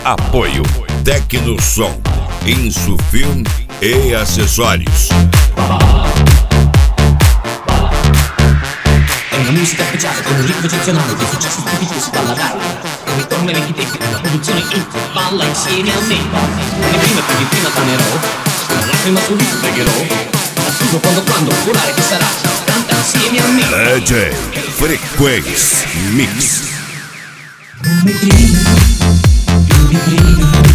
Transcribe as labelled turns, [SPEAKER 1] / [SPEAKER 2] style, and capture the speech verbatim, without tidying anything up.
[SPEAKER 1] Apoio Tecnosom, Insufilme e acessórios.
[SPEAKER 2] È una musica speciale con un ritmo eccezionale di successi tipici su dalla radio. Un ritorno ai vecchi tempi, una produzione hit, balla insieme a me. Le prime più di prima tornerò, con la prima subito pregherò. Assurdo quando quando, volare che sarà, canta insieme a me.
[SPEAKER 1] D J Frequency Mix.
[SPEAKER 2] Più di prima, più di prima.